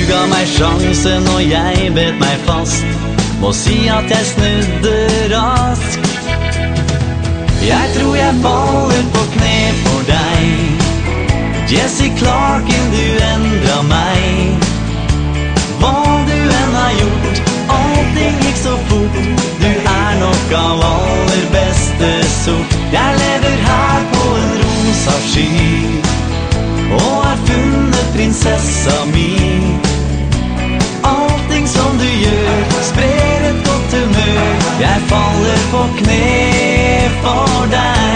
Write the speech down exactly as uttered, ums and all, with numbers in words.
ga meg sjansen og jeg bet meg fast. Må si at jeg snudde raskt. Jeg tror jeg faller på kne for deg. Jessie Clarkin, du endra meg. Hva du enn har gjort, allting gikk så fort. Du er nok av aller beste sort. Jeg lever her på en rosa sky og har funnet prinsessa mi. Allting som du gjør sprer et godt humør. Jeg faller på kne for deg.